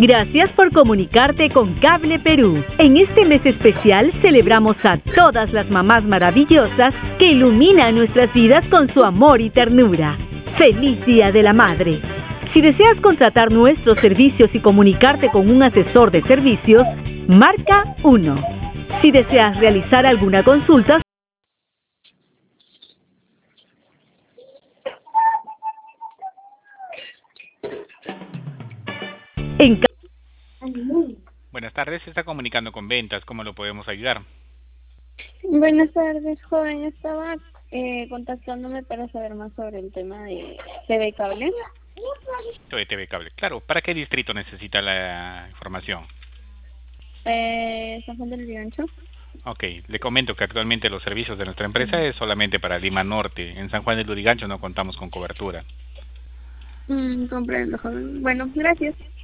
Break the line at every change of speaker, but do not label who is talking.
Gracias por comunicarte con Cable Perú. En este mes especial celebramos a todas las mamás maravillosas que iluminan nuestras vidas con su amor y ternura. ¡Feliz Día de la Madre! Si deseas contratar nuestros servicios y comunicarte con un asesor de servicios, marca 1. Si deseas realizar alguna consulta, en
Buenas tardes, se está comunicando con ventas, ¿cómo lo podemos ayudar?
Buenas tardes, joven. Estaba contactándome para saber más sobre el tema de TV y cable.
De TV Cable, claro. ¿Para qué distrito necesita la información?
San Juan del Urigancho.
Ok, le comento que actualmente los servicios de nuestra empresa es solamente para Lima Norte. En San Juan del Urigancho no contamos con cobertura.
Comprendo, joven. Bueno, gracias.